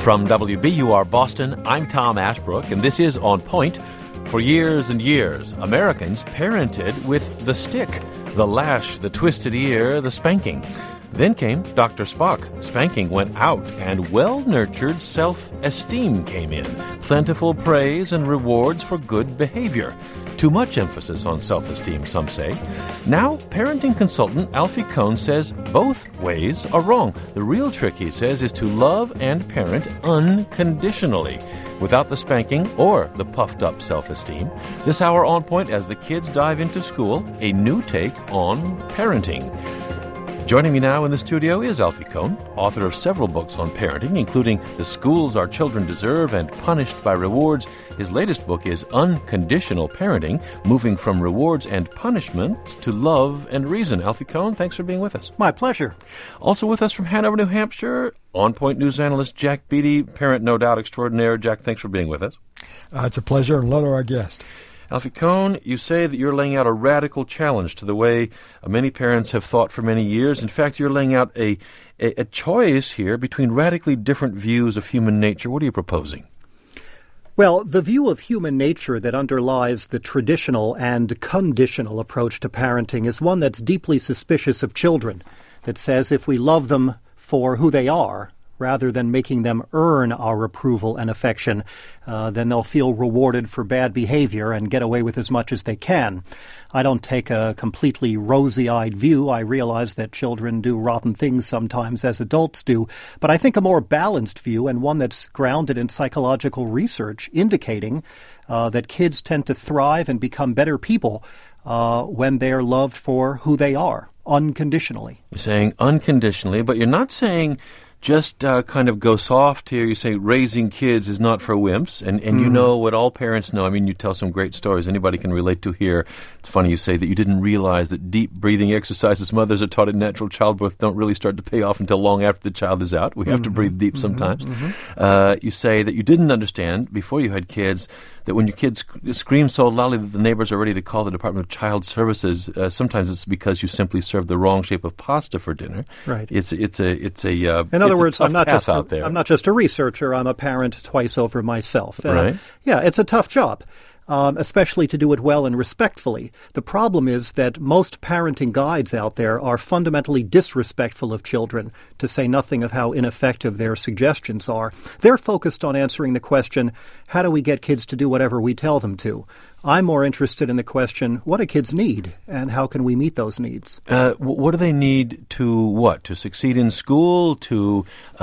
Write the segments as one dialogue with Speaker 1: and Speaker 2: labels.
Speaker 1: From WBUR Boston, I'm Tom Ashbrook, and this is On Point. For years and years, Americans parented with the stick, the lash, the twisted ear, the spanking. Then came Dr. Spock. Spanking went out, and well-nurtured self-esteem came in. Plentiful praise and rewards for good behavior. Too much emphasis on self-esteem, some say. Now, parenting consultant Alfie Kohn says both ways are wrong. The real trick, he says, is to love and parent unconditionally, without the spanking or the puffed-up self-esteem. This hour On Point, as the kids dive into school, a new take on parenting. Joining me now in the studio is Alfie Kohn, author of several books on parenting, including The Schools Our Children Deserve and Punished by Rewards. His latest book is Unconditional Parenting, Moving from Rewards and Punishments to Love and Reason. Alfie Kohn, thanks for being with us.
Speaker 2: My pleasure.
Speaker 1: Also with us from Hanover, New Hampshire, On Point news analyst Jack Beatty, parent no doubt extraordinaire. Jack, thanks for being with us.
Speaker 3: It's a pleasure, and hello to our guest.
Speaker 1: Alfie Kohn, you say that you're laying out a radical challenge to the way many parents have thought for many years. In fact, you're laying out a choice here between radically different views of human nature. What are you proposing?
Speaker 2: Well, the view of human nature that underlies the traditional and conditional approach to parenting is one that's deeply suspicious of children, that says if we love them for who they are, rather than making them earn our approval and affection, then they'll feel rewarded for bad behavior and get away with as much as they can. I don't take a completely rosy-eyed view. I realize that children do rotten things sometimes, as adults do. But I think a more balanced view, and one that's grounded in psychological research, indicating that kids tend to thrive and become better people when they're loved for who they are, unconditionally.
Speaker 1: You're saying unconditionally, but you're not saying just kind of go soft here. You say raising kids is not for wimps, and you know what all parents know. I mean, you tell some great stories anybody can relate to here. It's funny you say that you didn't realize that deep breathing exercises mothers are taught in natural childbirth don't really start to pay off until long after the child is out. We have to breathe deep sometimes. You say that you didn't understand before you had kids that when your kids scream so loudly that the neighbors are ready to call the Department of Child Services, sometimes it's because you simply served the wrong shape of pasta for dinner.
Speaker 2: Right.
Speaker 1: It's a
Speaker 2: in other words, I'm not
Speaker 1: just
Speaker 2: a researcher. I'm a parent twice over myself.
Speaker 1: Right.
Speaker 2: Yeah, it's a tough job. Especially to do it well and respectfully. The problem is that most parenting guides out there are fundamentally disrespectful of children, to say nothing of how ineffective their suggestions are. They're focused on answering the question, how do we get kids to do whatever we tell them to? I'm more interested in the question, what do kids need, and how can we meet those needs?
Speaker 1: What do they need to what? To succeed in school? To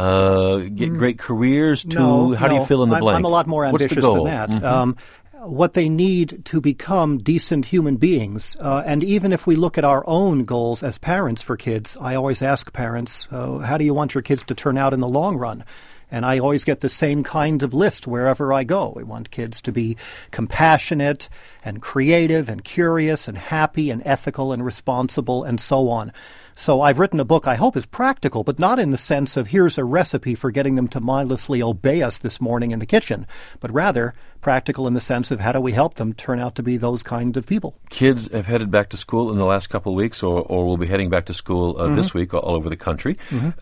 Speaker 1: get great careers? How do you fill in the blank?
Speaker 2: I'm a lot more ambitious than that. What they need to become decent human beings. And even if we look at our own goals as parents for kids, I always ask parents, how do you want your kids to turn out in the long run? And I always get the same kind of list wherever I go. We want kids to be compassionate and creative and curious and happy and ethical and responsible and so on. So I've written a book I hope is practical, but not in the sense of here's a recipe for getting them to mindlessly obey us this morning in the kitchen, but rather practical in the sense of how do we help them turn out to be those kind of people.
Speaker 1: Kids have headed back to school in the last couple of weeks or will be heading back to school this week all over the country.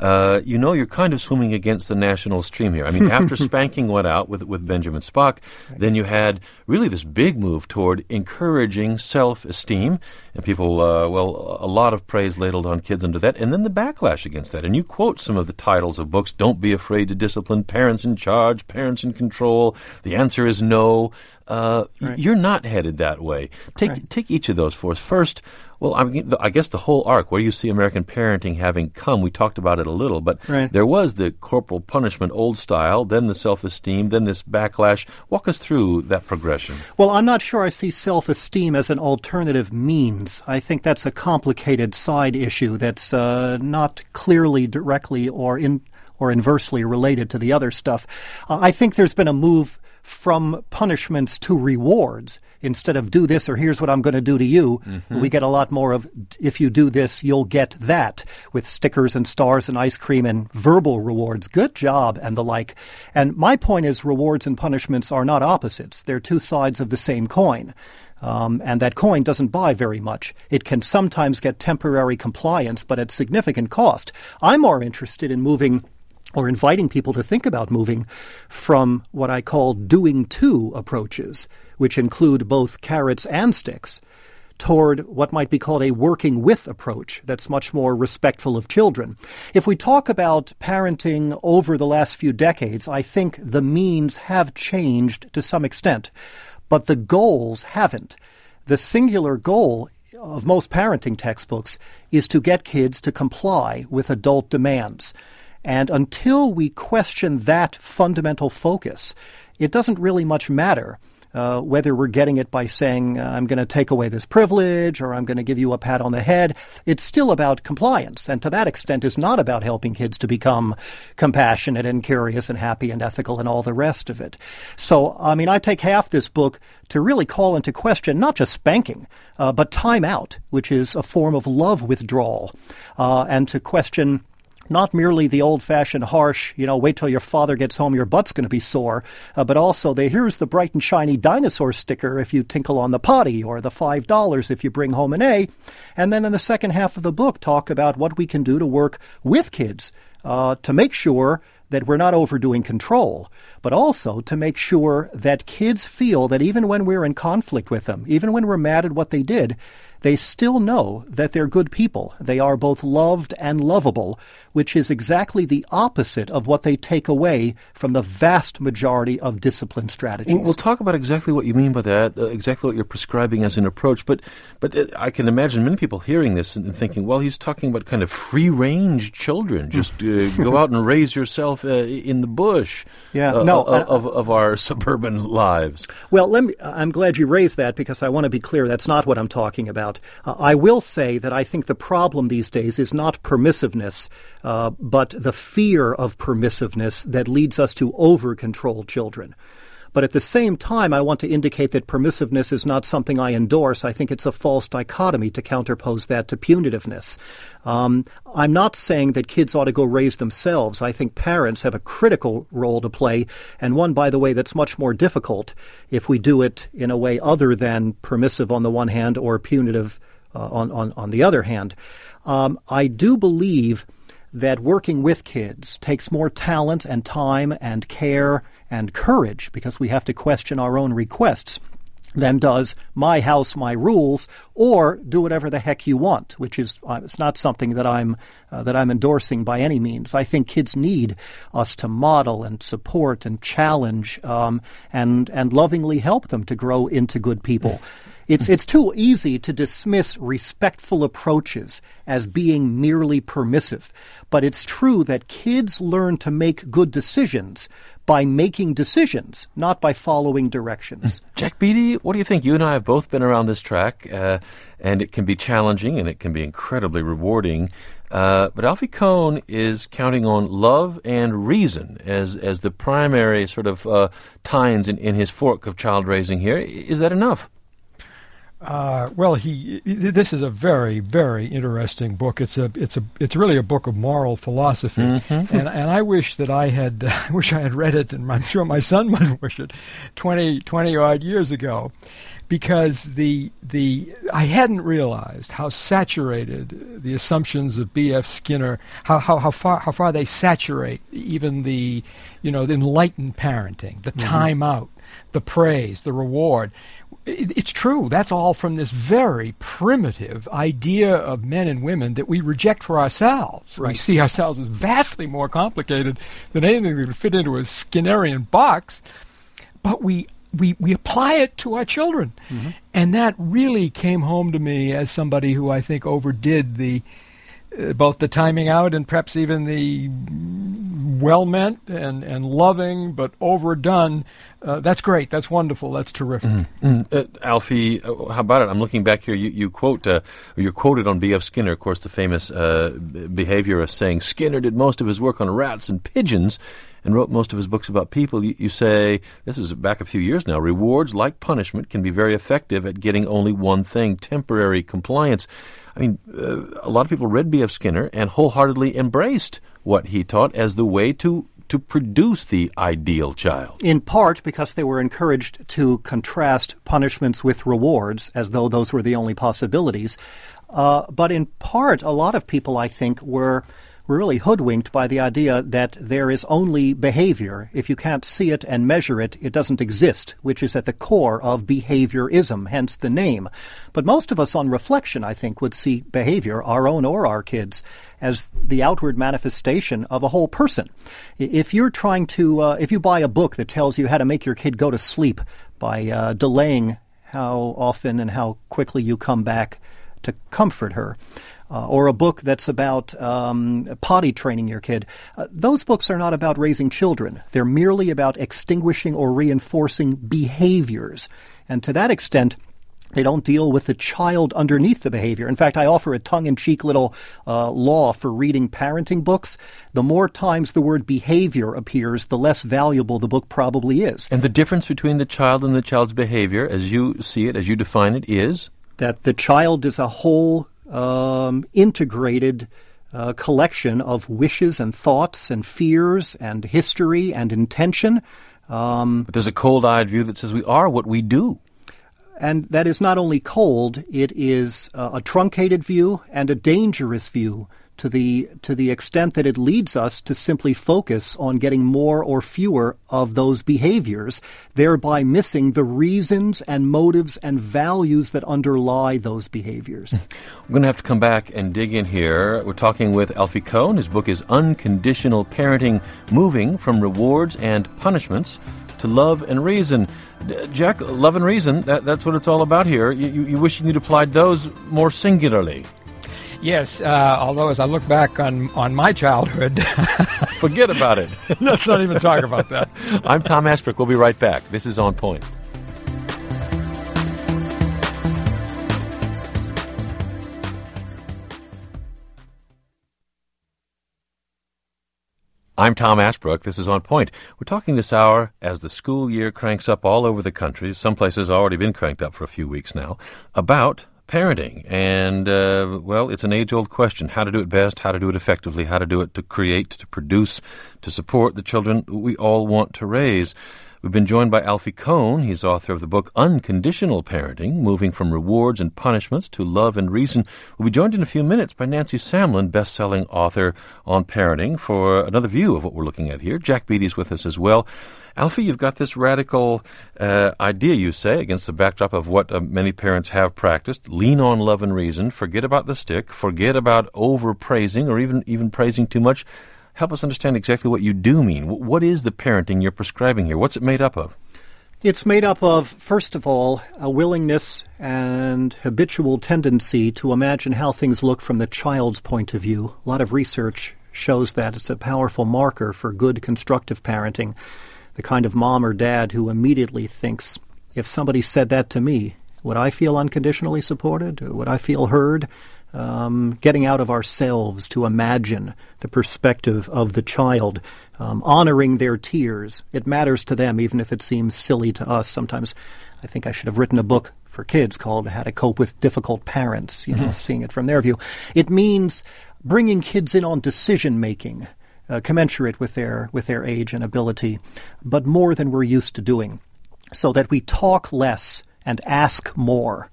Speaker 1: You're kind of swimming against the national stream here. I mean, after spanking went out with Benjamin Spock, then you had really this big move toward encouraging self-esteem, and people, a lot of praise ladled on kids under that, and then the backlash against that. And you quote some of the titles of books, Don't Be Afraid to Discipline, Parents in Charge, Parents in Control, The Answer is No. You're not headed that way. Take each of those for us. First, well, I guess the whole arc, where you see American parenting having come, we talked about it a little, but there was the corporal punishment, old style, then the self-esteem, then this backlash. Walk us through that progression.
Speaker 2: Well, I'm not sure I see self-esteem as an alternative means. I think that's a complicated side issue that's not clearly directly or inversely related to the other stuff. I think there's been a move from punishments to rewards. Instead of do this or here's what I'm going to do to you, we get a lot more of if you do this, you'll get that, with stickers and stars and ice cream and verbal rewards. Good job and the like. And my point is rewards and punishments are not opposites. They're two sides of the same coin. And that coin doesn't buy very much. It can sometimes get temporary compliance, but at significant cost. I'm more interested in moving or inviting people to think about moving from what I call doing to approaches, which include both carrots and sticks, toward what might be called a working with approach that's much more respectful of children. If we talk about parenting over the last few decades, I think the means have changed to some extent, but the goals haven't. The singular goal of most parenting textbooks is to get kids to comply with adult demands. And until we question that fundamental focus, it doesn't really much matter whether we're getting it by saying, I'm going to take away this privilege or I'm going to give you a pat on the head. It's still about compliance, and to that extent is not about helping kids to become compassionate and curious and happy and ethical and all the rest of it. So, I take half this book to really call into question not just spanking, but time out, which is a form of love withdrawal, and to question not merely the old-fashioned harsh, wait till your father gets home, your butt's going to be sore, but also here's the bright and shiny dinosaur sticker if you tinkle on the potty, or the $5 if you bring home an A. And then in the second half of the book, talk about what we can do to work with kids to make sure that we're not overdoing control, but also to make sure that kids feel that even when we're in conflict with them, even when we're mad at what they did, they still know that they're good people. They are both loved and lovable, which is exactly the opposite of what they take away from the vast majority of discipline strategies.
Speaker 1: We'll talk about exactly what you mean by that, exactly what you're prescribing as an approach. But I can imagine many people hearing this and thinking, well, he's talking about kind of free-range children. Just go out and raise yourself in the bush of our suburban lives.
Speaker 2: Well, I'm glad you raised that, because I want to be clear that's not what I'm talking about. I will say that I think the problem these days is not permissiveness, but the fear of permissiveness that leads us to over-control children. But at the same time, I want to indicate that permissiveness is not something I endorse. I think it's a false dichotomy to counterpose that to punitiveness. I'm not saying that kids ought to go raise themselves. I think parents have a critical role to play, and one, by the way, that's much more difficult if we do it in a way other than permissive on the one hand or punitive on the other hand. I do believe that working with kids takes more talent and time and care and courage, because we have to question our own requests, than does my house, my rules, or do whatever the heck you want, which is it's not something that I'm endorsing by any means. I think kids need us to model and support and challenge and lovingly help them to grow into good people. It's too easy to dismiss respectful approaches as being merely permissive. But it's true that kids learn to make good decisions by making decisions, not by following directions.
Speaker 1: Jack Beatty, what do you think? You and I have both been around this track, and it can be challenging and it can be incredibly rewarding. But Alfie Kohn is counting on love and reason as the primary sort of tines in his fork of child raising here. Is that enough?
Speaker 3: This is a very, very interesting book. It's really a book of moral philosophy, and I wish that I had read it, and I'm sure my son must wish it 20 odd years ago, because I hadn't realized how saturated the assumptions of B.F. Skinner, how far they saturate even the enlightened parenting, the time out, the praise, the reward. It's true. That's all from this very primitive idea of men and women that we reject for ourselves. Right. We see ourselves as vastly more complicated than anything that would fit into a Skinnerian box, but we apply it to our children. Mm-hmm. And that really came home to me as somebody who I think overdid both the timing out and perhaps even the well-meant and loving but overdone. That's great. That's wonderful. That's terrific.
Speaker 1: Alfie, how about it? I'm looking back here. You're quoted on B.F. Skinner, of course, the famous behaviorist, saying Skinner did most of his work on rats and pigeons and wrote most of his books about people. You say, this is back a few years now, rewards like punishment can be very effective at getting only one thing, temporary compliance. I mean, a lot of people read B.F. Skinner and wholeheartedly embraced what he taught as the way to produce the ideal child.
Speaker 2: In part because they were encouraged to contrast punishments with rewards as though those were the only possibilities. But in part, a lot of people, I think, were we're really hoodwinked by the idea that there is only behavior. If you can't see it and measure it, it doesn't exist, which is at the core of behaviorism, hence the name. But most of us on reflection, I think, would see behavior, our own or our kids, as the outward manifestation of a whole person. If you're trying to, if you buy a book that tells you how to make your kid go to sleep by delaying how often and how quickly you come back to comfort her, or a book that's about potty training your kid. Those books are not about raising children. They're merely about extinguishing or reinforcing behaviors. And to that extent, they don't deal with the child underneath the behavior. In fact, I offer a tongue-in-cheek little law for reading parenting books. The more times the word behavior appears, the less valuable the book probably is.
Speaker 1: And the difference between the child and the child's behavior, as you see it, as you define it, is?
Speaker 2: That the child is a whole integrated collection of wishes and thoughts and fears and history and intention.
Speaker 1: But there's a cold-eyed view that says we are what we do.
Speaker 2: And that is not only cold, it is a truncated view and a dangerous view to the extent that it leads us to simply focus on getting more or fewer of those behaviors, thereby missing the reasons and motives and values that underlie those behaviors.
Speaker 1: We're going to have to come back and dig in here. We're talking with Alfie Kohn. His book is Unconditional Parenting, Moving from Rewards and Punishments to Love and Reason. Jack, love and reason, that's what it's all about here. You wishing you'd applied those more singularly.
Speaker 3: Yes, although as I look back on my childhood...
Speaker 1: Forget about it.
Speaker 3: Let's not even talk about that.
Speaker 1: I'm Tom Ashbrook. We'll be right back. This is On Point. I'm Tom Ashbrook. This is On Point. We're talking this hour as the school year cranks up all over the country. Some places already been cranked up for a few weeks now, about parenting. And, well, it's an age-old question. How to do it best, how to do it effectively, how to do it to create, to produce, to support the children we all want to raise. We've been joined by Alfie Kohn. He's author of the book Unconditional Parenting, Moving from Rewards and Punishments to Love and Reason. We'll be joined in a few minutes by Nancy Samlin, best-selling author on parenting, for another view of what we're looking at here. Jack Beatty's with us as well. Alfie, you've got this radical idea, you say, against the backdrop of what many parents have practiced. Lean on love and reason. Forget about the stick. Forget about over-praising or even praising too much. Help us understand exactly what you do mean. What is the parenting you're prescribing here? What's it made up of?
Speaker 2: It's made up of, first of all, a willingness and habitual tendency to imagine how things look from the child's point of view. A lot of research shows that. It's a powerful marker for good constructive parenting. The kind of mom or dad who immediately thinks, if somebody said that to me, would I feel unconditionally supported? Would I feel heard? Getting out of ourselves to imagine the perspective of the child, honoring their tears. It matters to them, even if it seems silly to us. Sometimes I think I should have written a book for kids called How to Cope with Difficult Parents, seeing it from their view. It means bringing kids in on decision-making, commensurate with their age and ability, but more than we're used to doing, so that we talk less and ask more.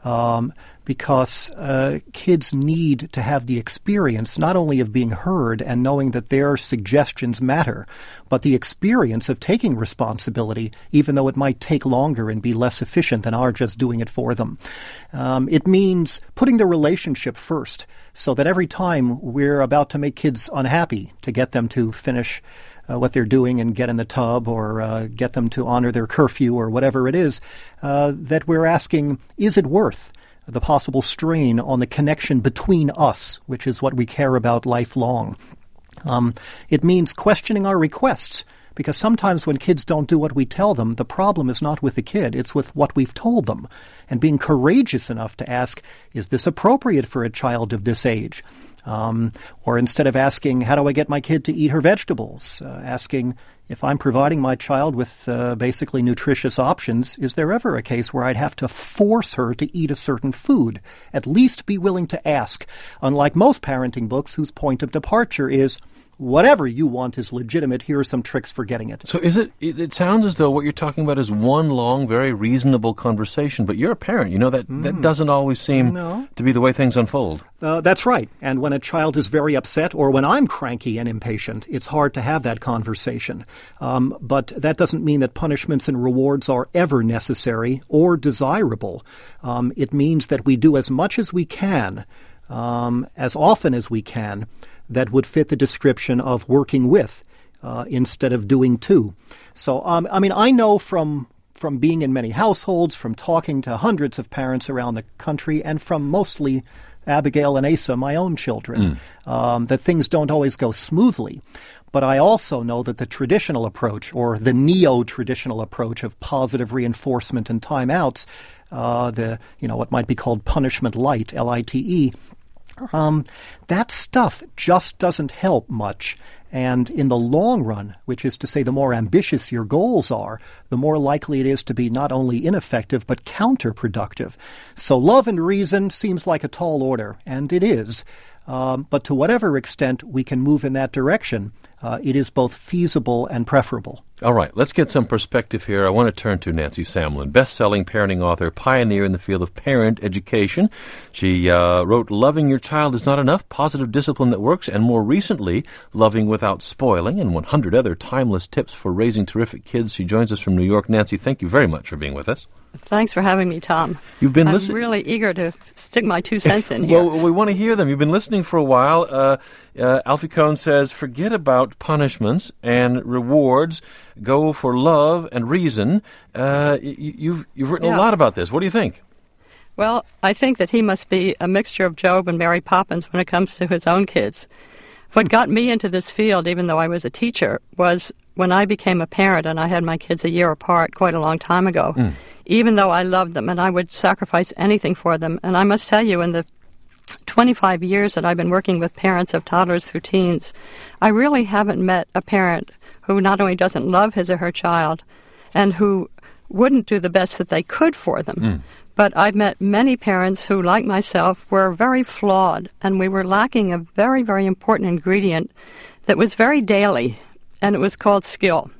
Speaker 2: Because kids need to have the experience not only of being heard and knowing that their suggestions matter, but the experience of taking responsibility, even though it might take longer and be less efficient than our just doing it for them. It means putting the relationship first, so that every time we're about to make kids unhappy, to get them to finish what they're doing and get in the tub, or get them to honor their curfew or whatever it is, that we're asking, is it worth the possible strain on the connection between us, which is what we care about lifelong? It means questioning our requests, because sometimes when kids don't do what we tell them, the problem is not with the kid, it's with what we've told them. And being courageous enough to ask, is this appropriate for a child of this age? Or instead of asking, how do I get my kid to eat her vegetables? Asking, if I'm providing my child with basically nutritious options, is there ever a case where I'd have to force her to eat a certain food? At least be willing to ask, unlike most parenting books whose point of departure is, whatever you want is legitimate. Here are some tricks for getting it.
Speaker 1: So it sounds as though what you're talking about is one long, very reasonable conversation, but you're a parent. You know, that doesn't always seem to be the way things unfold.
Speaker 2: That's right. And when a child is very upset or when I'm cranky and impatient, it's hard to have that conversation. But that doesn't mean that punishments and rewards are ever necessary or desirable. It means that we do as much as we can, as often as we can, that would fit the description of working with instead of doing to. So, I know from being in many households, from talking to hundreds of parents around the country, and from mostly Abigail and Asa, my own children, that things don't always go smoothly. But I also know that the traditional approach, or the neo-traditional approach of positive reinforcement and timeouts, what might be called punishment light, LITE, that stuff just doesn't help much. And in the long run, which is to say the more ambitious your goals are, the more likely it is to be not only ineffective but counterproductive. So love and reason seems like a tall order, and it is. But to whatever extent we can move in that direction, it is both feasible and preferable.
Speaker 1: All right, let's get some perspective here. I want to turn to Nancy Samlin, best-selling parenting author, pioneer in the field of parent education. She wrote Loving Your Child is Not Enough, Positive Discipline That Works, and more recently, Loving Without Spoiling, and 100 other timeless tips for raising terrific kids. She joins us from New York. Nancy, thank you very much for being with us.
Speaker 4: Thanks for having me, Tom.
Speaker 1: You've been
Speaker 4: I'm really eager to stick my 2 cents in here.
Speaker 1: Well, we want to hear them. You've been listening for a while. Alfie Kohn says, forget about punishments and rewards. Go for love and reason. You've written a lot about this. What do you think?
Speaker 4: Well, I think that he must be a mixture of Job and Mary Poppins when it comes to his own kids. What got me into this field, even though I was a teacher, was when I became a parent, and I had my kids a year apart quite a long time ago, even though I loved them and I would sacrifice anything for them. And I must tell you, in the 25 years that I've been working with parents of toddlers through teens, I really haven't met a parent who not only doesn't love his or her child and who wouldn't do the best that they could for them, but I've met many parents who, like myself, were very flawed, and we were lacking a very, very important ingredient that was very daily, and it was called skill.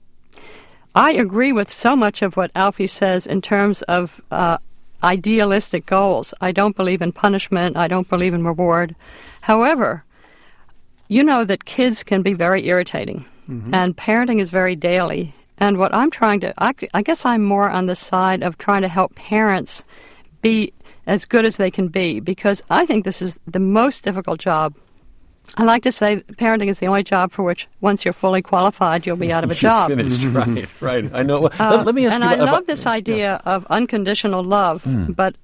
Speaker 4: I agree with so much of what Alfie says in terms of idealistic goals. I don't believe in punishment. I don't believe in reward. However, you know that kids can be very irritating, and parenting is very daily. And what I'm trying to, I guess I'm more on the side of trying to help parents be as good as they can be, because I think this is the most difficult job. I like to say parenting is the only job for which, once you're fully qualified, you'll be out of a job.
Speaker 1: You're finished, right. I know. Let me ask
Speaker 4: you. And I love this idea of unconditional love, but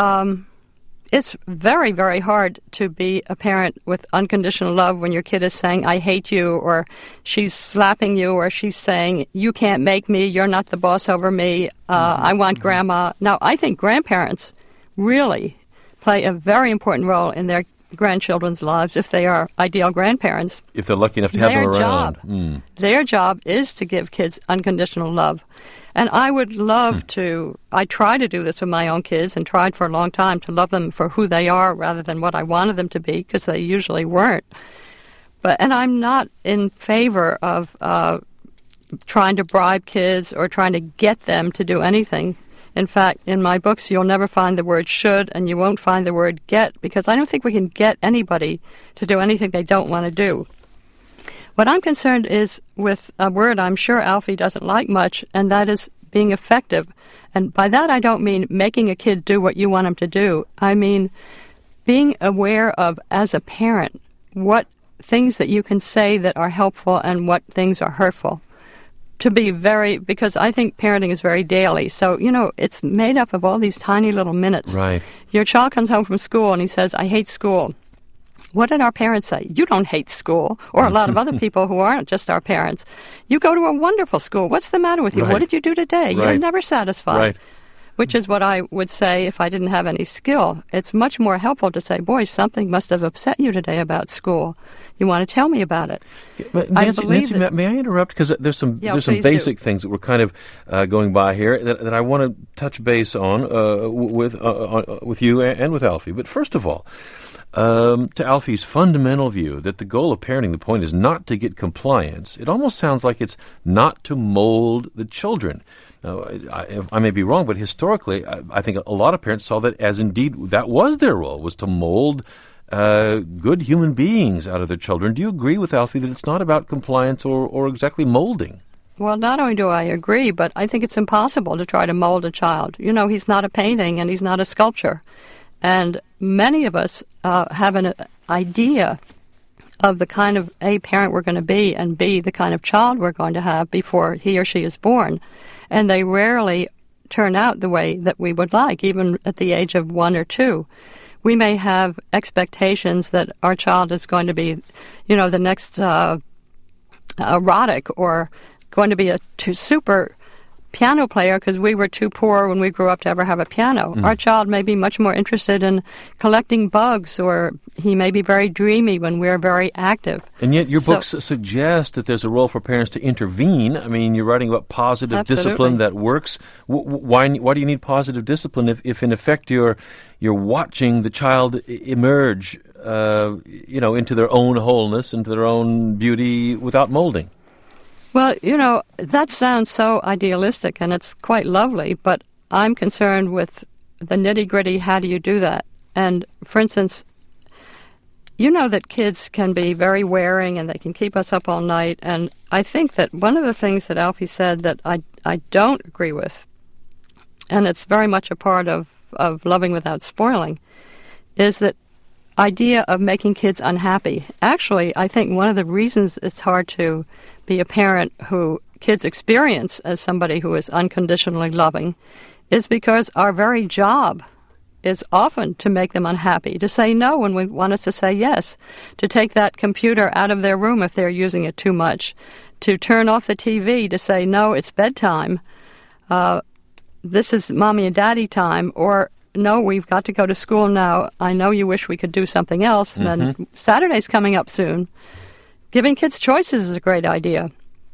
Speaker 4: it's very, very hard to be a parent with unconditional love when your kid is saying, I hate you, or she's slapping you, or she's saying, you can't make me, you're not the boss over me, I want grandma. Now, I think grandparents really play a very important role in their grandchildren's lives if they are ideal grandparents.
Speaker 1: If they're lucky enough to have them around.
Speaker 4: Their job is to give kids unconditional love. And I would love to, I try to do this with my own kids and tried for a long time to love them for who they are rather than what I wanted them to be, because they usually weren't. And I'm not in favor of trying to bribe kids or trying to get them to do anything. In fact, in my books, you'll never find the word should, and you won't find the word get, because I don't think we can get anybody to do anything they don't want to do. What I'm concerned is with a word I'm sure Alfie doesn't like much, and that is being effective. And by that I don't mean making a kid do what you want him to do. I mean being aware of, as a parent, what things that you can say that are helpful and what things are hurtful. Because I think parenting is very daily. So, it's made up of all these tiny little minutes.
Speaker 1: Right.
Speaker 4: Your child comes home from school and he says, I hate school. What did our parents say? You don't hate school. Or a lot of other people who aren't just our parents. You go to a wonderful school. What's the matter with you?
Speaker 1: Right.
Speaker 4: What did you do today?
Speaker 1: Right.
Speaker 4: You're never satisfied.
Speaker 1: Right.
Speaker 4: which is what I would say if I didn't have any skill. It's much more helpful to say, boy, something must have upset you today about school. You want to tell me about it.
Speaker 1: But Nancy, may I interrupt? Because there's some basic things that we're kind of going by here that I want to touch base on with you and with Alfie. But first of all, to Alfie's fundamental view that the goal of parenting, the point is not to get compliance, it almost sounds like it's not to mold the children. Now, I may be wrong, but historically, I think a lot of parents saw that as indeed that was their role, was to mold good human beings out of their children. Do you agree with Alfie that it's not about compliance or exactly molding?
Speaker 4: Well, not only do I agree, but I think it's impossible to try to mold a child. You know, he's not a painting and he's not a sculpture. And many of us have an idea of the kind of A, parent we're going to be, and B, the kind of child we're going to have before he or she is born. And they rarely turn out the way that we would like, even at the age of 1 or 2. We may have expectations that our child is going to be, you know, the next erotic or going to be a super piano player because we were too poor when we grew up to ever have a piano. Our child may be much more interested in collecting bugs, or he may be very dreamy when we're very active.
Speaker 1: And yet your books suggest that there's a role for parents to intervene. I mean, you're writing about positive discipline that works. Why do you need positive discipline if in effect you're watching the child emerge into their own wholeness, into their own beauty without molding?
Speaker 4: Well, you know, that sounds so idealistic, and it's quite lovely, but I'm concerned with the nitty-gritty, how do you do that? And, for instance, you know that kids can be very wearing and they can keep us up all night, and I think that one of the things that Alfie said that I don't agree with, and it's very much a part of loving without spoiling, is that idea of making kids unhappy. Actually, I think one of the reasons it's hard to be a parent who kids experience as somebody who is unconditionally loving is because our very job is often to make them unhappy, to say no when we want us to say yes, to take that computer out of their room if they're using it too much, to turn off the TV, to say no, it's bedtime, this is mommy and daddy time, or no, we've got to go to school now. I know you wish we could do something else, and Saturday's coming up soon. Giving kids choices is a great idea.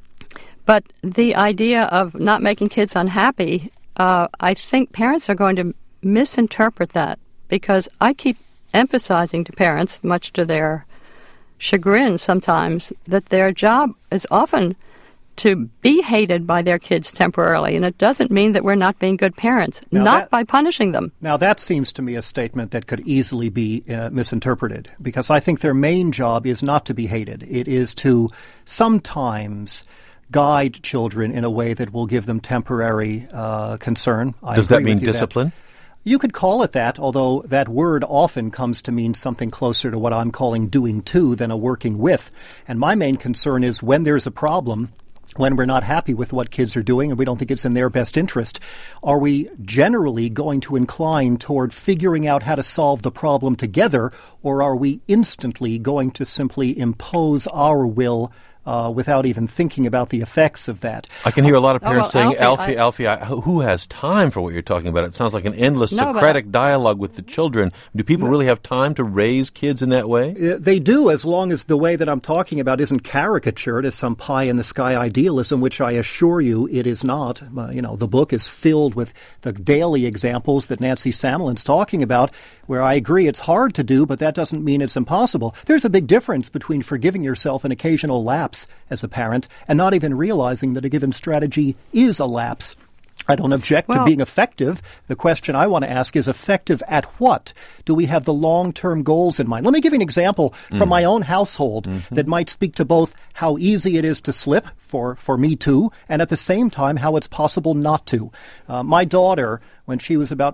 Speaker 4: But the idea of not making kids unhappy, I think parents are going to misinterpret that, because I keep emphasizing to parents, much to their chagrin sometimes, that their job is often to be hated by their kids temporarily, and it doesn't mean that we're not being good parents, by punishing them.
Speaker 2: Now, that seems to me a statement that could easily be misinterpreted, because I think their main job is not to be hated. It is to sometimes guide children in a way that will give them temporary concern.
Speaker 1: Does that mean discipline?
Speaker 2: You could call it that, although that word often comes to mean something closer to what I'm calling doing to than a working with. And my main concern is when there's a problem, when we're not happy with what kids are doing and we don't think it's in their best interest, are we generally going to incline toward figuring out how to solve the problem together, or are we instantly going to simply impose our will without even thinking about the effects of that?
Speaker 1: I can hear a lot of parents saying, Alfie, who has time for what you're talking about? It sounds like an endless Socratic dialogue with the children. Do people really have time to raise kids in that way?
Speaker 2: They do, as long as the way that I'm talking about isn't caricatured as some pie-in-the-sky idealism, which I assure you it is not. The book is filled with the daily examples that Nancy Samlin's talking about, where I agree it's hard to do, but that doesn't mean it's impossible. There's a big difference between forgiving yourself an occasional lapse as a parent and not even realizing that a given strategy is a lapse. I don't object to being effective. The question I want to ask is effective at what? Do we have the long-term goals in mind? Let me give you an example from my own household that might speak to both how easy it is to slip, for me too, and at the same time how it's possible not to. My daughter, when she was about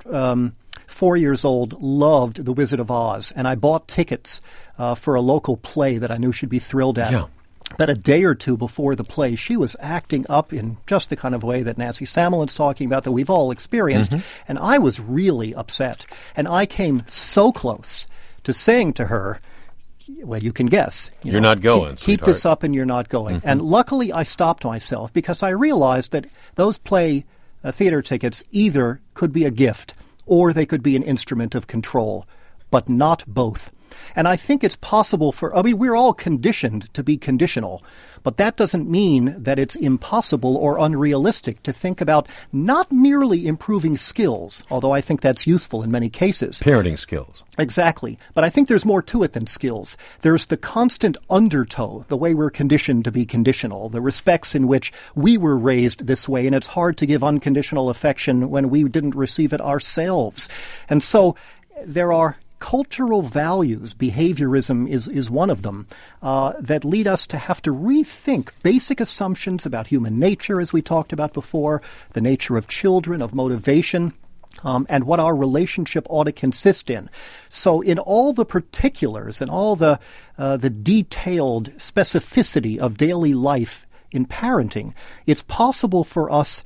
Speaker 2: 4 years old, loved The Wizard of Oz, and I bought tickets for a local play that I knew she'd be thrilled at.
Speaker 1: Yeah.
Speaker 2: But a day or two before the play, she was acting up in just the kind of way that Nancy Samlin's talking about, that we've all experienced, and I was really upset. And I came so close to saying to her, well, you can guess.
Speaker 1: You're not going,
Speaker 2: keep this up and you're not going. And luckily I stopped myself, because I realized that those play theater tickets either could be a gift or they could be an instrument of control, but not both. And I think it's possible we're all conditioned to be conditional, but that doesn't mean that it's impossible or unrealistic to think about not merely improving skills, although I think that's useful in many cases.
Speaker 1: Parenting skills.
Speaker 2: Exactly. But I think there's more to it than skills. There's the constant undertow, the way we're conditioned to be conditional, the respects in which we were raised this way, and it's hard to give unconditional affection when we didn't receive it ourselves. And so there are cultural values, behaviorism is one of them, that lead us to have to rethink basic assumptions about human nature, as we talked about before, the nature of children, of motivation, and what our relationship ought to consist in. So in all the particulars and all the detailed specificity of daily life in parenting, it's possible for us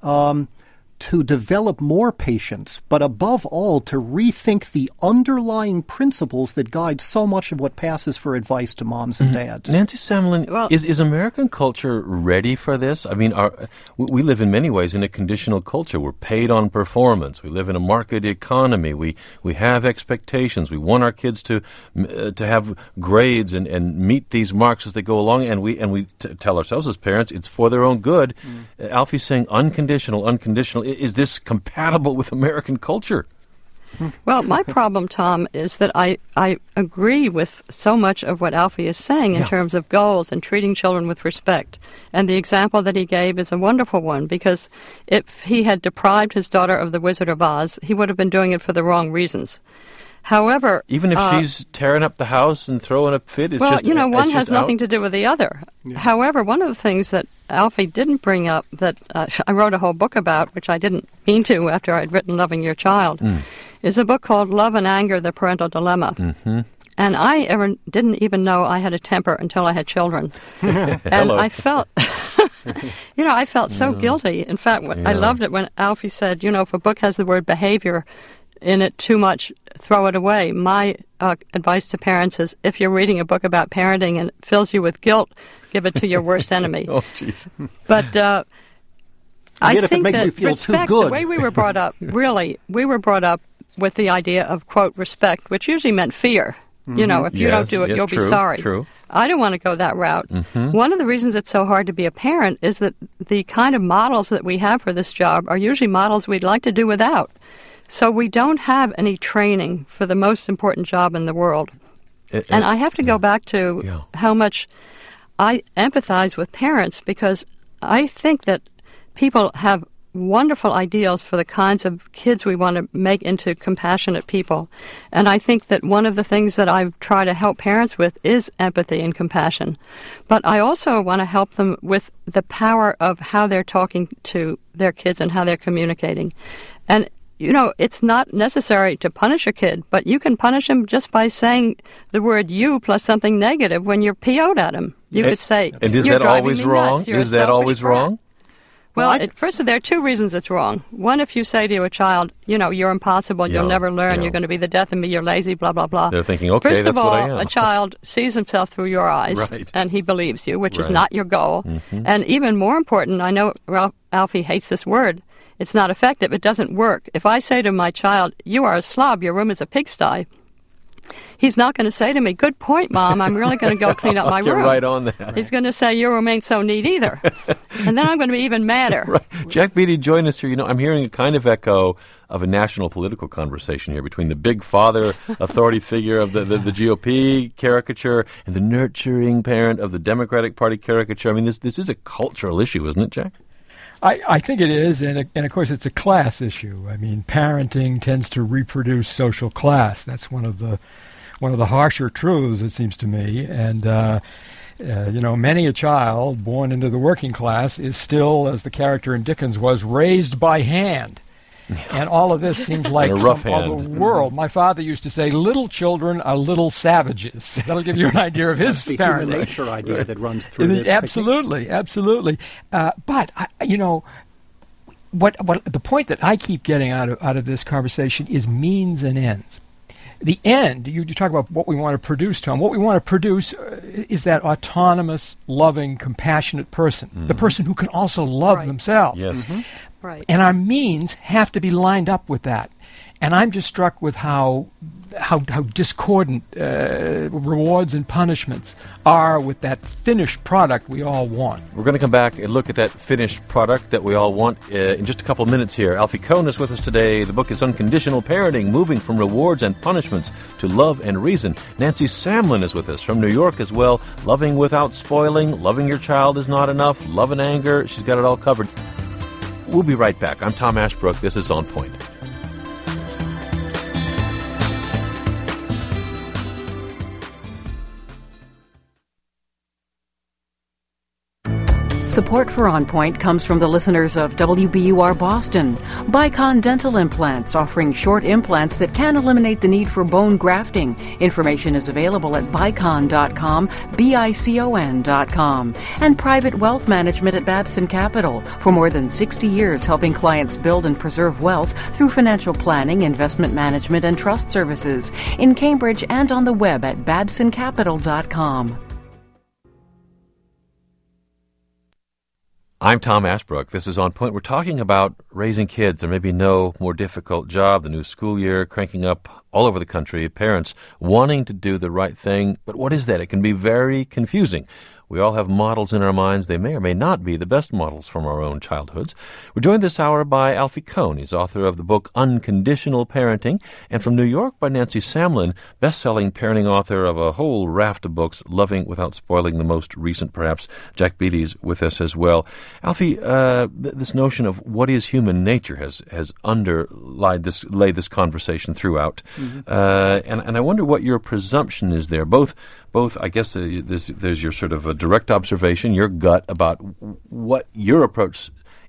Speaker 2: to develop more patience, but above all, to rethink the underlying principles that guide so much of what passes for advice to moms and dads.
Speaker 1: Nancy Samlin, is American culture ready for this? I mean, we live in many ways in a conditional culture. We're paid on performance. We live in a market economy. We have expectations. We want our kids to have grades and meet these marks as they go along, and we tell ourselves as parents it's for their own good. Alfie's saying unconditional. Is this compatible with American culture?
Speaker 4: Well, my problem, Tom, is that I agree with so much of what Alfie is saying in terms of goals and treating children with respect. And the example that he gave is a wonderful one, because if he had deprived his daughter of the Wizard of Oz, he would have been doing it for the wrong reasons. However,
Speaker 1: even if she's tearing up the house and throwing a fit, it's
Speaker 4: just one has nothing to do with the other. Yeah. However, one of the things that Alfie didn't bring up that I wrote a whole book about, which I didn't mean to after I'd written Loving Your Child, is a book called Love and Anger: The Parental Dilemma. Mm-hmm. And I didn't even know I had a temper until I had children. And I felt, I felt so guilty. In fact, I loved it when Alfie said, if a book has the word behavior in it too much, throw it away. My advice to parents is, if you're reading a book about parenting and it fills you with guilt, give it to your worst enemy.
Speaker 1: Oh, jeez.
Speaker 4: But I think that
Speaker 2: you feel
Speaker 4: respect,
Speaker 2: too good.
Speaker 4: The way we were brought up, we were brought up with the idea of, quote, respect, which usually meant fear. Mm-hmm. If you don't do it, you'll be sorry.
Speaker 1: True.
Speaker 4: I don't want to go that route. Mm-hmm. One of the reasons it's so hard to be a parent is that the kind of models that we have for this job are usually models we'd like to do without. So we don't have any training for the most important job in the world. And I have to go back to how much I empathize with parents, because I think that people have wonderful ideals for the kinds of kids we want to make into compassionate people. And I think that one of the things that I try to help parents with is empathy and compassion. But I also want to help them with the power of how they're talking to their kids and how they're communicating. And it's not necessary to punish a kid, but you can punish him just by saying the word "you" plus something negative when you're PO'd at him. You could say,
Speaker 1: and is that always wrong? Is that always wrong?
Speaker 4: Well, first, there are two reasons it's wrong. One, if you say to a child, you're impossible, you'll never learn, you're going to be the death of me, you're lazy, blah, blah, blah.
Speaker 1: They're thinking, okay,
Speaker 4: first
Speaker 1: that's
Speaker 4: of all,
Speaker 1: what I am.
Speaker 4: a child sees himself through your eyes, and he believes you, which is not your goal. Mm-hmm. And even more important, I know Alfie hates this word, it's not effective, it doesn't work. If I say to my child, you are a slob, your room is a pigsty, he's not going to say to me, good point, Mom, I'm really going to go clean up my room.
Speaker 1: You're right on that.
Speaker 4: He's going to say, your room ain't so neat either. And then I'm going to be even madder.
Speaker 1: Right. Jack Beatty, join us here. I'm hearing a kind of echo of a national political conversation here between the big father authority figure of the GOP caricature and the nurturing parent of the Democratic Party caricature. I mean, this is a cultural issue, isn't it, Jack?
Speaker 3: I think it is, and of course it's a class issue. I mean, parenting tends to reproduce social class. That's one of the harsher truths, it seems to me. And many a child born into the working class is still, as the character in Dickens was, raised by hand. And all of this seems like some other world. My father used to say, little children are little savages. That'll give you an idea of his parenting.
Speaker 2: That's the human nature idea that runs through it.
Speaker 3: Absolutely. But, what the point that I keep getting out of this conversation is means and ends. The end, you talk about what we want to produce, Tom. What we want to produce is that autonomous, loving, compassionate person, the person who can also love themselves.
Speaker 1: Yes.
Speaker 3: Mm-hmm.
Speaker 4: Right.
Speaker 3: And our means have to be lined up with that. And I'm just struck with how discordant rewards and punishments are with that finished product we all want.
Speaker 1: We're going to come back and look at that finished product that we all want in just a couple of minutes here. Alfie Kohn is with us today. The book is Unconditional Parenting, Moving from Rewards and Punishments to Love and Reason. Nancy Samlin is with us from New York as well. Loving without spoiling, loving your child is not enough, love and anger, she's got it all covered. We'll be right back. I'm Tom Ashbrook. This is On Point.
Speaker 5: Support for On Point comes from the listeners of WBUR Boston. Bicon Dental Implants, offering short implants that can eliminate the need for bone grafting. Information is available at bicon.com, BICON.com. And Private Wealth Management at Babson Capital. For more than 60 years, helping clients build and preserve wealth through financial planning, investment management, and trust services. In Cambridge and on the web at babsoncapital.com.
Speaker 1: I'm Tom Ashbrook. This is On Point. We're talking about raising kids. There may be no more difficult job. The new school year cranking up all over the country. Parents wanting to do the right thing. But what is that? It can be very confusing. We all have models in our minds. They may or may not be the best models from our own childhoods. We're joined this hour by Alfie Kohn. He's author of the book Unconditional Parenting, and from New York by Nancy Samlin, best-selling parenting author of a whole raft of books, Loving Without Spoiling, the most recent perhaps. Jack Beatty's with us as well. Alfie, this notion of what is human nature has underlaid this conversation throughout. Mm-hmm. And I wonder what your presumption is there, both I guess there's your sort of a direct observation, your gut about what your approach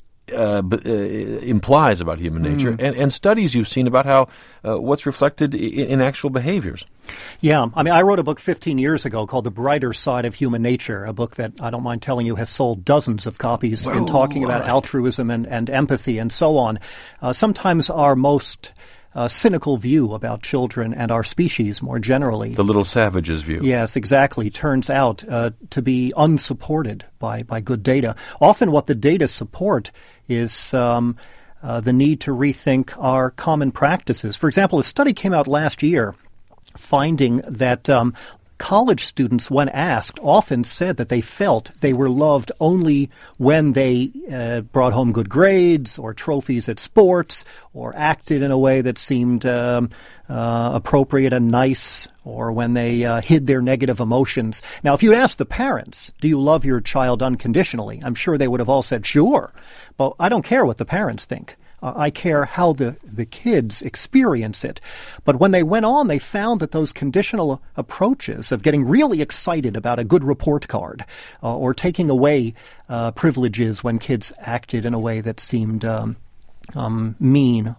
Speaker 1: implies about human nature, and studies you've seen about how what's reflected in actual behaviors.
Speaker 2: Yeah, I mean, I wrote a book 15 years ago called The Brighter Side of Human Nature, a book that I don't mind telling you has sold dozens of copies in talking about altruism and empathy and so on. Sometimes our most cynical view about children and our species more generally.
Speaker 1: The little savage's view.
Speaker 2: Yes, exactly. Turns out to be unsupported by good data. Often what the data support is the need to rethink our common practices. For example, a study came out last year finding that college students, when asked, often said that they felt they were loved only when they brought home good grades or trophies at sports or acted in a way that seemed appropriate and nice, or when they hid their negative emotions. Now, if you'd asked the parents, do you love your child unconditionally? I'm sure they would have all said, sure. But I don't care what the parents think. I care how the kids experience it. But when they went on, they found that those conditional approaches of getting really excited about a good report card or taking away privileges when kids acted in a way that seemed mean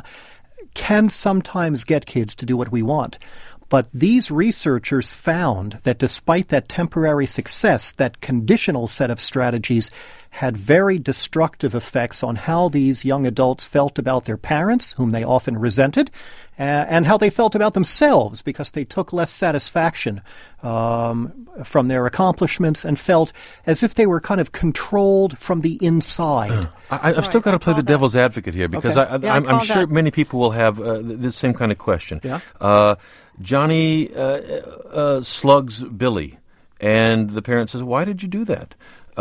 Speaker 2: can sometimes get kids to do what we want. But these researchers found that despite that temporary success, that conditional set of strategies had very destructive effects on how these young adults felt about their parents, whom they often resented, and how they felt about themselves, because they took less satisfaction from their accomplishments and felt as if they were kind of controlled from the inside.
Speaker 1: I've still got to play the devil's advocate here, because
Speaker 2: okay.
Speaker 1: I'm sure many people will have the same kind of question.
Speaker 2: Yeah.
Speaker 1: Johnny slugs Billy, and the parent says, why did you do that?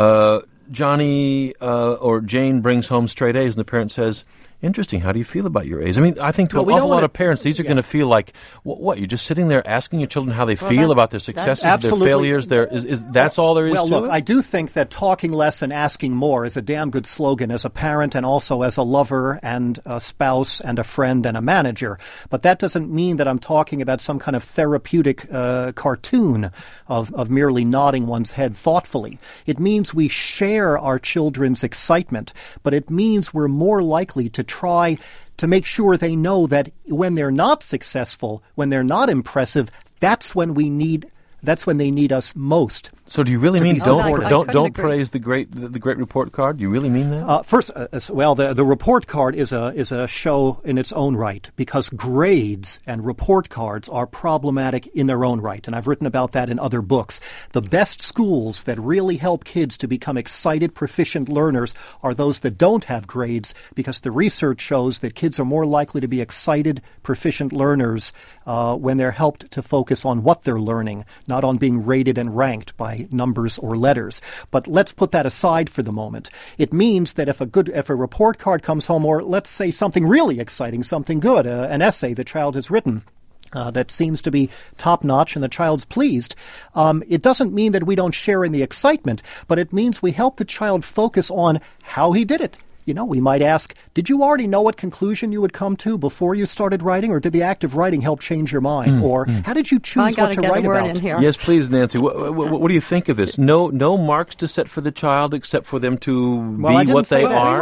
Speaker 1: Johnny or Jane brings home straight A's, and the parent says, interesting, how do you feel about your A's? I mean, I think to an awful lot of parents, these are going to feel like, what, you're just sitting there asking your children how they feel about their successes, their failures, that's all there is to it?
Speaker 2: Well, look, I do think that talking less and asking more is a damn good slogan as a parent and also as a lover and a spouse and a friend and a manager. But that doesn't mean that I'm talking about some kind of therapeutic cartoon of merely nodding one's head thoughtfully. It means we share our children's excitement, but it means we're more likely to try to make sure they know that when they're not successful, when they're not impressive, that's when they need us most.
Speaker 1: So do you really mean
Speaker 2: be supported.
Speaker 1: don't
Speaker 4: agree.
Speaker 1: praise the great report card? You really mean that?
Speaker 2: First, the report card is a show in its own right, because grades and report cards are problematic in their own right, and I've written about that in other books. The best schools that really help kids to become excited, proficient learners are those that don't have grades, because the research shows that kids are more likely to be excited, proficient learners when they're helped to focus on what they're learning, not on being rated and ranked by numbers or letters. But let's put that aside for the moment. It means that if a report card comes home, or let's say something really exciting, something good, an essay the child has written, that seems to be top-notch and the child's pleased, it doesn't mean that we don't share in the excitement, but it means we help the child focus on how he did it. You know, we might ask, did you already know what conclusion you would come to before you started writing, or did the act of writing help change your mind? Or how did you choose what to write about?
Speaker 4: In here.
Speaker 1: Yes, please, Nancy. What do you think of this? No marks to set for the child except for them to be what they are?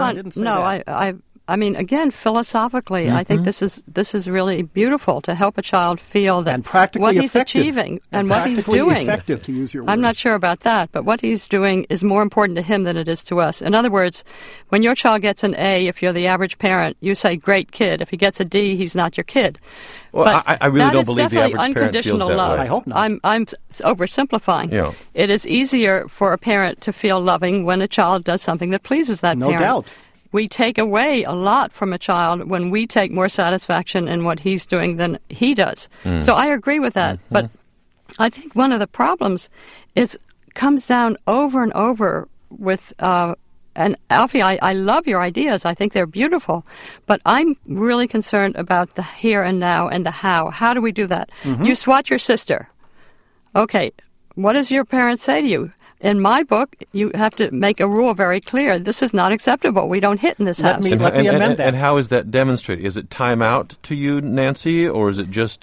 Speaker 4: I mean, again, philosophically, I think this is really beautiful to help a child feel that what he's achieving and what he's doing.
Speaker 2: Effective, to use your word.
Speaker 4: I'm not sure about that, but what he's doing is more important to him than it is to us. In other words, when your child gets an A, if you're the average parent, you say, great kid. If he gets a D, he's not your kid.
Speaker 1: Well,
Speaker 4: but
Speaker 1: I really don't believe the average parent feels that
Speaker 4: love.
Speaker 1: way.
Speaker 2: I hope not.
Speaker 4: I'm oversimplifying.
Speaker 1: Yeah.
Speaker 4: It is easier for a parent to feel loving when a child does something that pleases that parent.
Speaker 2: No doubt.
Speaker 4: We take away a lot from a child when we take more satisfaction in what he's doing than he does. So I agree with that. But I think one of the problems comes down over and over with, and Alfie, I love your ideas. I think they're beautiful. But I'm really concerned about the here and now and the how. How do we do that? You swat your sister. Okay, what does your parents say to you? In my book, you have to make a rule very clear. This is not acceptable. We don't hit in this house.
Speaker 2: Let me amend that.
Speaker 1: And how is that demonstrated? Is it time out to you, Nancy, or is it just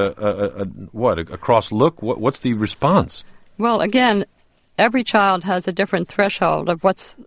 Speaker 1: a cross look? What's the response?
Speaker 4: Well, again, every child has a different threshold of what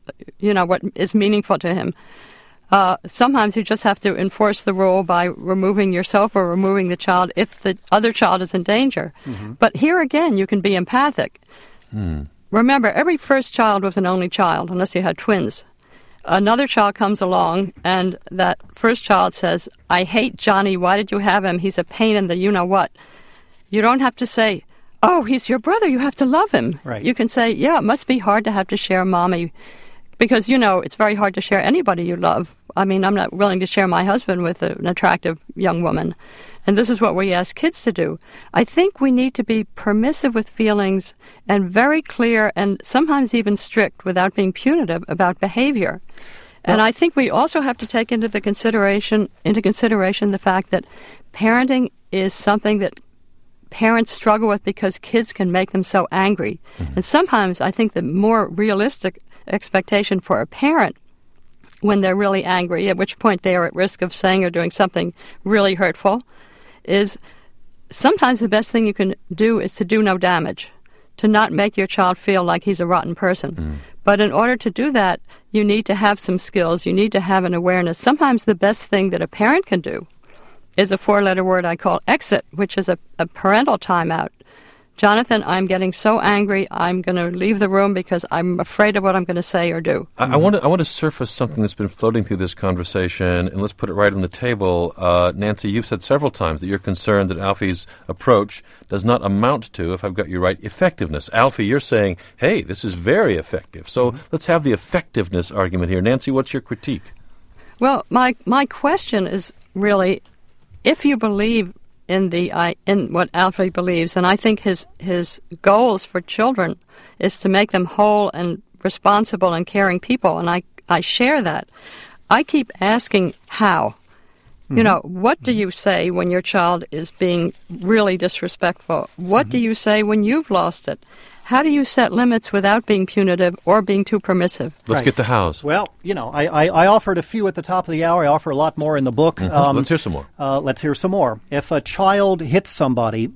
Speaker 4: is meaningful to him. Sometimes you just have to enforce the rule by removing yourself or removing the child if the other child is in danger. But here again, you can be empathic. Remember, every first child was an only child, unless you had twins. Another child comes along, and that first child says, I hate Johnny, why did you have him? He's a pain in the you-know-what. You don't have to say, oh, he's your brother, you have to love him.
Speaker 2: Right.
Speaker 4: You can say, yeah, it must be hard to have to share Mommy, because, it's very hard to share anybody you love. I mean, I'm not willing to share my husband with an attractive young woman. And this is what we ask kids to do. I think we need to be permissive with feelings and very clear and sometimes even strict without being punitive about behavior. And I think we also have to take into consideration the fact that parenting is something that parents struggle with because kids can make them so angry. And sometimes I think the more realistic expectation for a parent when they're really angry, at which point they are at risk of saying or doing something really hurtful, is sometimes the best thing you can do is to do no damage, to not make your child feel like he's a rotten person. But in order to do that, you need to have some skills. You need to have an awareness. Sometimes the best thing that a parent can do is a 4-letter word I call exit, which is a parental timeout. Jonathan, I'm getting so angry, I'm going to leave the room because I'm afraid of what I'm going to say or do.
Speaker 1: I want to surface something that's been floating through this conversation, and let's put it right on the table. Nancy, you've said several times that you're concerned that Alfie's approach does not amount to, if I've got you right, effectiveness. Alfie, you're saying, hey, this is very effective. So let's have the effectiveness argument here. Nancy, what's your critique?
Speaker 4: Well, my question is really, if you believe in what Alfie believes, and I think his goals for children is to make them whole and responsible and caring people, and I share that. I keep asking how. What do you say when your child is being really disrespectful? What do you say when you've lost it? How do you set limits without being punitive or being too permissive?
Speaker 1: Let's get the hows.
Speaker 2: Well, I offered a few at the top of the hour. I offer a lot more in the book.
Speaker 1: Let's hear some more.
Speaker 2: Let's hear some more. If a child hits somebody,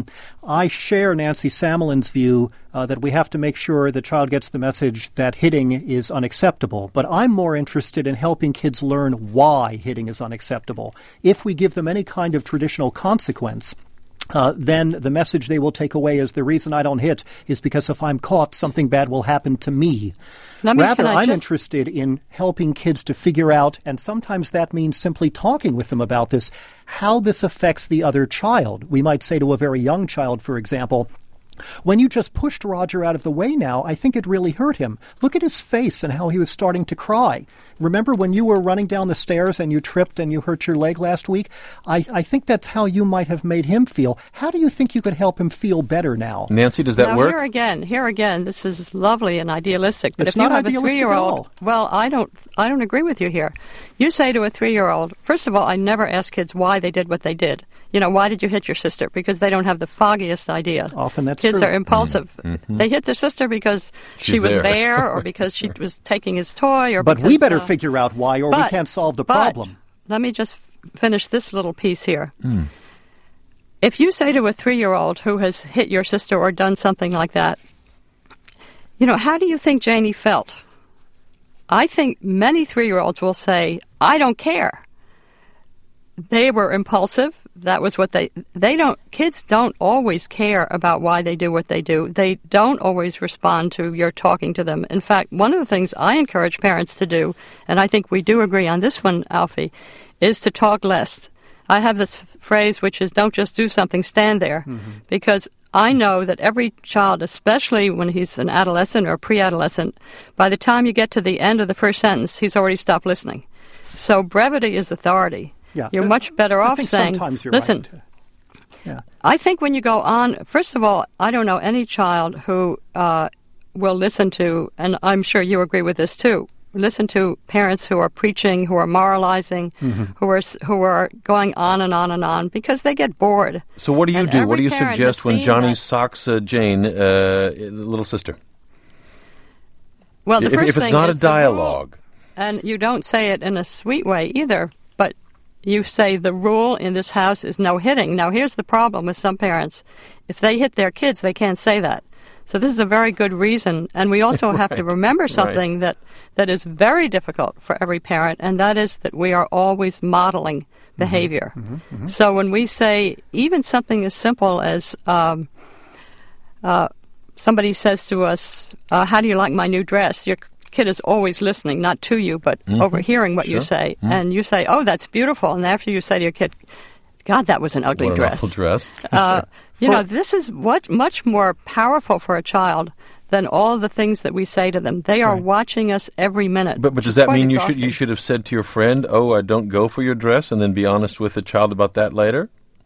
Speaker 2: I share Nancy Samelin's view that we have to make sure the child gets the message that hitting is unacceptable. But I'm more interested in helping kids learn why hitting is unacceptable. If we give them any kind of traditional consequence, then the message they will take away is the reason I don't hit is because if I'm caught, something bad will happen to me. Rather, I'm interested in helping kids to figure out, and sometimes that means simply talking with them about this, how this affects the other child. We might say to a very young child, for example, when you just pushed Roger out of the way now, I think it really hurt him. Look at his face and how he was starting to cry. Remember when you were running down the stairs and you tripped and you hurt your leg last week? I think that's how you might have made him feel. How do you think you could help him feel better now?
Speaker 1: Nancy, does that work?
Speaker 4: Here again, this is lovely and idealistic. But
Speaker 2: it's
Speaker 4: if you
Speaker 2: not
Speaker 4: have a
Speaker 2: idealistic
Speaker 4: 3-year-old, well, I don't agree with you here. You say to a 3-year-old, first of all, I never ask kids why they did what they did. Why did you hit your sister? Because they don't have the foggiest idea.
Speaker 2: Often that's
Speaker 4: Kids
Speaker 2: true.
Speaker 4: are impulsive.
Speaker 1: Mm-hmm.
Speaker 4: They hit their sister because she was there or because she was taking his toy. Or
Speaker 2: but
Speaker 4: because,
Speaker 2: we better figure out why or we can't solve the problem.
Speaker 4: Let me just finish this little piece here. If you say to a 3-year-old who has hit your sister or done something like that, how do you think Janie felt? I think many 3-year-olds will say, I don't care. They were impulsive. That was what kids don't always care about why they do what they do. They don't always respond to your talking to them. In fact, one of the things I encourage parents to do, and I think we do agree on this one, Alfie, is to talk less. I have this phrase which is don't just do something, stand there. Because I know that every child, especially when he's an adolescent or pre-adolescent, by the time you get to the end of the first sentence, he's already stopped listening. So brevity is authority.
Speaker 2: Yeah,
Speaker 4: you're much better off saying, listen,
Speaker 2: right. Yeah.
Speaker 4: I think when you go on, first of all, I don't know any child who will listen to, and I'm sure you agree with this too, listen to parents who are preaching, who are moralizing, who are going on and on and on, because they get bored.
Speaker 1: So what do you do? What do you suggest when Johnny socks Jane, little sister?
Speaker 4: Well, the first
Speaker 1: if it's
Speaker 4: thing
Speaker 1: not
Speaker 4: is
Speaker 1: a dialogue.
Speaker 4: And you don't say it in a sweet way either, but you say the rule in this house is no hitting. Now, here's the problem with some parents. If they hit their kids, they can't say that. So this is a very good reason. And we also have to remember something that is very difficult for every parent, and that is that we are always modeling behavior. So when we say even something as simple as somebody says to us, how do you like my new dress? Your kid is always listening, not to you, but overhearing what you say. And you say, oh, that's beautiful. And after you say to your kid, God, that was an ugly dress.
Speaker 1: What an awful dress.
Speaker 4: This is much more powerful for a child than all the things that we say to them. They are watching us every minute.
Speaker 1: But does that mean you should have said to your friend, oh, don't go for your dress, and then be honest with the child about that later?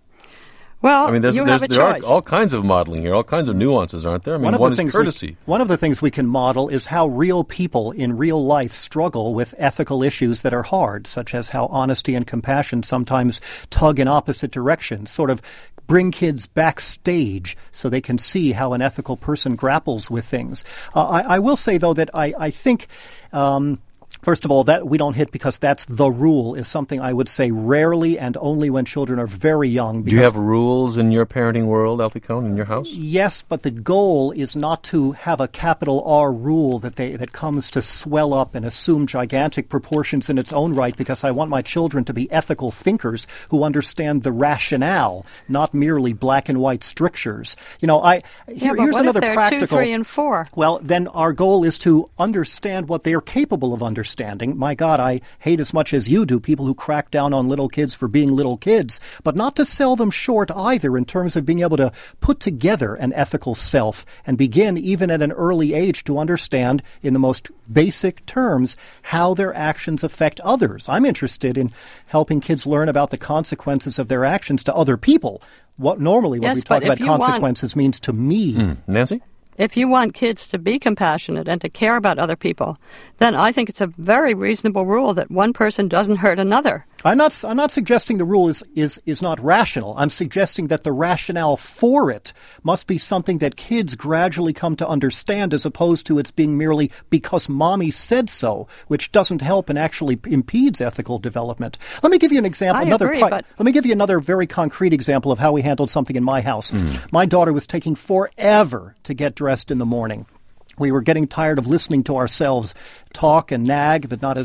Speaker 4: Well,
Speaker 1: you have a choice. There are all kinds of modeling here, all kinds of nuances, aren't there? One is courtesy.
Speaker 2: One of the things we can model is how real people in real life struggle with ethical issues that are hard, such as how honesty and compassion sometimes tug in opposite directions, sort of bring kids backstage so they can see how an ethical person grapples with things. I will say, though, that I think... First of all, that we don't hit because that's the rule is something I would say rarely and only when children are very young.
Speaker 1: Do you have rules in your parenting world, Alfie Kohn, in your house?
Speaker 2: Yes, but the goal is not to have a capital R rule that comes to swell up and assume gigantic proportions in its own right, because I want my children to be ethical thinkers who understand the rationale, not merely black and white strictures. Here's another
Speaker 4: if they're
Speaker 2: practical.
Speaker 4: 2, 3, and 4?
Speaker 2: Well, then our goal is to understand what they are capable of understanding. My God, I hate as much as you do people who crack down on little kids for being little kids, but not to sell them short either in terms of being able to put together an ethical self and begin even at an early age to understand in the most basic terms how their actions affect others. I'm interested in helping kids learn about the consequences of their actions to other people. When we talk about consequences means to me.
Speaker 1: Nancy?
Speaker 4: If you want kids to be compassionate and to care about other people, then I think it's a very reasonable rule that one person doesn't hurt another.
Speaker 2: I'm not suggesting the rule is not rational. I'm suggesting that the rationale for it must be something that kids gradually come to understand, as opposed to it's being merely because mommy said so, which doesn't help and actually impedes ethical development. Let me give you an example. Let me give you another very concrete example of how we handled something in my house. My daughter was taking forever to get dressed in the morning. We were getting tired of listening to ourselves talk and nag, but not as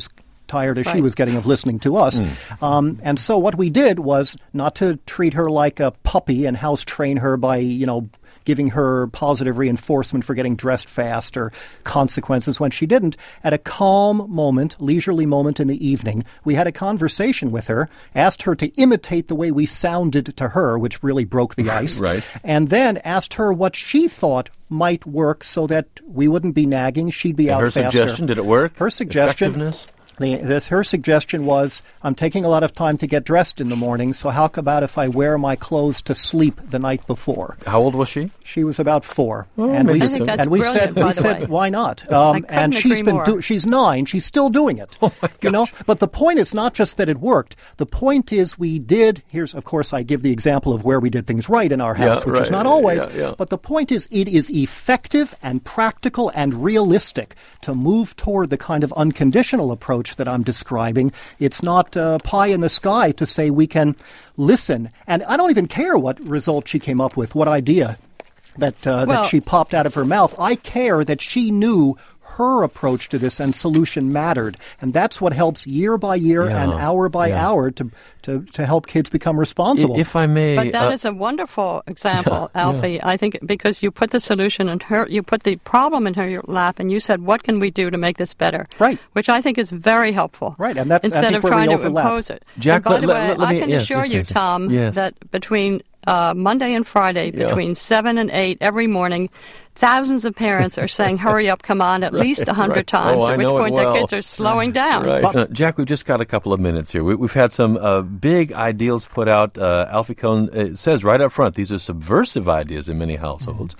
Speaker 2: tired as she
Speaker 4: Right.
Speaker 2: was getting of listening to us. And so what we did was not to treat her like a puppy and house train her by, giving her positive reinforcement for getting dressed fast or consequences when she didn't. At a calm moment, leisurely moment in the evening, we had a conversation with her, asked her to imitate the way we sounded to her, which really broke the ice,
Speaker 1: Right.
Speaker 2: and then asked her what she thought might work so that we wouldn't be nagging, she'd be out
Speaker 1: Her
Speaker 2: faster.
Speaker 1: suggestion, did it work?
Speaker 2: Her suggestion,
Speaker 1: Effectiveness?
Speaker 2: her suggestion was, I'm taking a lot of time to get dressed in the morning, so how about if I wear my clothes to sleep the night before?
Speaker 1: How old was she?
Speaker 2: She was about 4,
Speaker 1: maybe
Speaker 4: I think that's
Speaker 2: and we
Speaker 4: brilliant,
Speaker 2: said,
Speaker 4: by
Speaker 2: we
Speaker 4: the
Speaker 2: said,
Speaker 4: way.
Speaker 2: why not?
Speaker 4: couldn't
Speaker 2: And she's
Speaker 4: agree
Speaker 2: been,
Speaker 4: more.
Speaker 2: she's 9, she's still doing it.
Speaker 1: Oh my gosh.
Speaker 2: But the point is not just that it worked. The point is we did. Here's, of course, I give the example of where we did things right in our house,
Speaker 1: Yeah,
Speaker 2: which is
Speaker 1: right.
Speaker 2: not always.
Speaker 1: Yeah.
Speaker 2: But the point is, it is effective and practical and realistic to move toward the kind of unconditional approach that I'm describing. It's not pie in the sky to say we can listen. And I don't even care what result she came up with, what idea that she popped out of her mouth. I care that she knew her approach to this and solution mattered. And that's what helps year by year and hour by hour to help kids become responsible.
Speaker 1: If I may...
Speaker 4: But that is a wonderful example, Alfie. I think because you put the solution in her, you put the problem in her lap, and you said, "What can we do to make this better?"
Speaker 2: Right.
Speaker 4: Which I think is very helpful.
Speaker 2: Right, and that's, I
Speaker 4: instead
Speaker 2: think,
Speaker 4: of
Speaker 2: where we
Speaker 4: trying to
Speaker 2: overlap.
Speaker 4: impose it.
Speaker 1: Jack,
Speaker 4: and by the way,
Speaker 1: let
Speaker 4: I
Speaker 1: me-
Speaker 4: can
Speaker 1: yes,
Speaker 4: assure
Speaker 1: yes,
Speaker 4: you,
Speaker 1: Nancy.
Speaker 4: Tom,
Speaker 1: Yes.
Speaker 4: that between Monday and Friday, between 7 and 8 every morning, thousands of parents are saying, "Hurry up, come on," at least 100
Speaker 1: right.
Speaker 4: times.
Speaker 1: Oh, I
Speaker 4: at which
Speaker 1: know it
Speaker 4: point
Speaker 1: well.
Speaker 4: their kids are slowing down.
Speaker 1: Right. Jack, we've just got a couple of minutes here. We've had some big ideals put out. Alfie Kohn says right up front, these are subversive ideas in many households.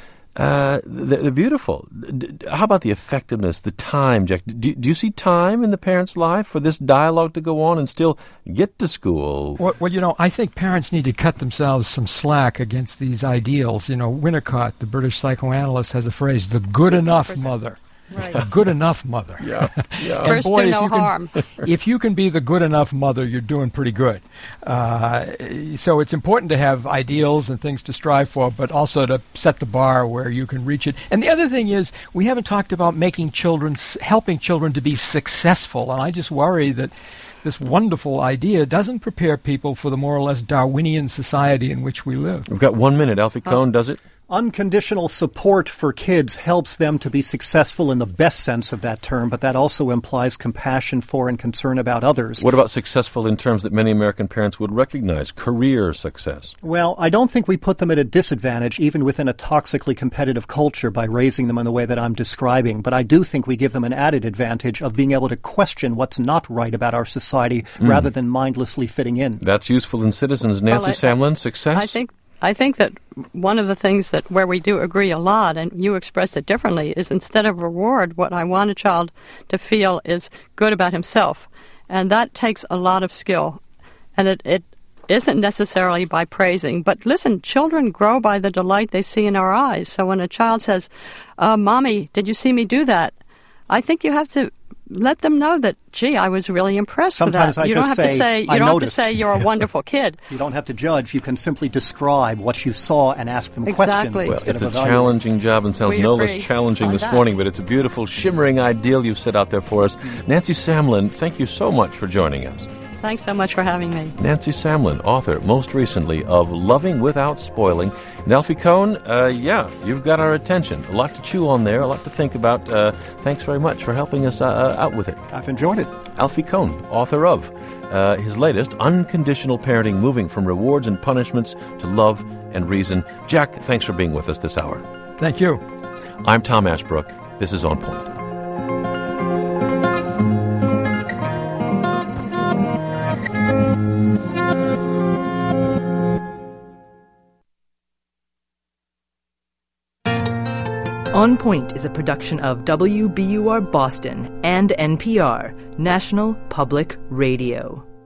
Speaker 1: They're beautiful. How about the effectiveness, the time, Jack? Do you see time in the parent's life for this dialogue to go on and still get to school?
Speaker 3: Well, I think parents need to cut themselves some slack against these ideals. Winnicott, the British psychoanalyst, has a phrase, the good enough mother.
Speaker 4: Right.
Speaker 3: A good enough mother.
Speaker 1: Yeah.
Speaker 3: And
Speaker 4: First,
Speaker 3: boy,
Speaker 4: do
Speaker 3: if
Speaker 4: no
Speaker 3: you can-
Speaker 4: harm.
Speaker 3: If you can be the good enough mother, you're doing pretty good. So it's important to have ideals and things to strive for, but also to set the bar where you can reach it. And the other thing is, we haven't talked about helping children to be successful. And I just worry that this wonderful idea doesn't prepare people for the more or less Darwinian society in which we live.
Speaker 1: We've got 1 minute. Alfie Kohn, does it?
Speaker 2: Unconditional support for kids helps them to be successful in the best sense of that term, but that also implies compassion for and concern about others.
Speaker 1: What about successful in terms that many American parents would recognize? Career success.
Speaker 2: Well, I don't think we put them at a disadvantage, even within a toxically competitive culture, by raising them in the way that I'm describing. But I do think we give them an added advantage of being able to question what's not right about our society rather than mindlessly fitting in.
Speaker 1: That's useful in citizens. Nancy Samlin, success?
Speaker 4: I think that one of the things that where we do agree a lot, and you expressed it differently, is instead of reward, what I want a child to feel is good about himself. And that takes a lot of skill. And it isn't necessarily by praising. But listen, children grow by the delight they see in our eyes. So when a child says, "Mommy, did you see me do that?" I think you have to let them know that, gee, I was really impressed
Speaker 2: Sometimes
Speaker 4: with that.
Speaker 2: I
Speaker 4: You
Speaker 2: just
Speaker 4: don't have to
Speaker 2: say,
Speaker 4: say you
Speaker 2: "I
Speaker 4: don't have to
Speaker 2: noticed."
Speaker 4: say you're a wonderful kid.
Speaker 2: You don't have to judge. You can simply describe what you saw and ask them
Speaker 4: Exactly.
Speaker 2: questions
Speaker 1: Well,
Speaker 2: instead
Speaker 1: it's
Speaker 2: of
Speaker 1: a
Speaker 2: evaluating.
Speaker 1: challenging job and sounds
Speaker 4: We
Speaker 1: no
Speaker 4: agree
Speaker 1: less challenging
Speaker 4: on
Speaker 1: this
Speaker 4: that.
Speaker 1: morning, but it's a beautiful, shimmering ideal you've set out there for us. Nancy Samlin, thank you so much for joining us.
Speaker 4: Thanks so much for having me.
Speaker 1: Nancy Samlin, author, most recently, of Loving Without Spoiling. And Alfie Kohn, you've got our attention. A lot to chew on there, a lot to think about. Thanks very much for helping us out with it.
Speaker 2: I've enjoyed it.
Speaker 1: Alfie Kohn, author of his latest, Unconditional Parenting, Moving from Rewards and Punishments to Love and Reason. Jack, thanks for being with us this hour.
Speaker 3: Thank you.
Speaker 1: I'm Tom Ashbrook. This is On Point.
Speaker 6: On Point is a production of WBUR Boston and NPR, National Public Radio.